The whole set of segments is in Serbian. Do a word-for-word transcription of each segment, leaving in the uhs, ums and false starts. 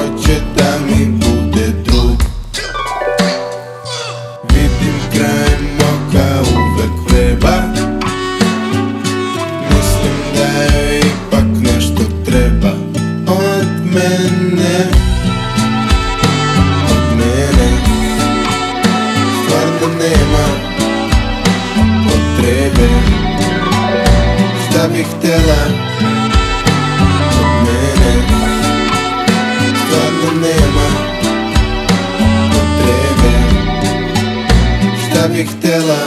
hoće da mi bude drug. Vidim krajem oka uvek vreba, mislim da joj ipak nešto treba od mene. Od mene stvarno nema potrebe. Šta bih htjela od mene? Stvarno nema potrebe. Šta bih htjela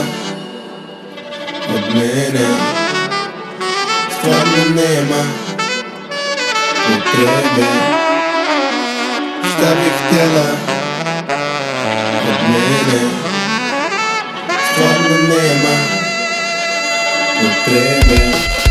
od mene? Stvarno nema potrebe. Šta bih htjela od mene? Stvarno nema potrebe.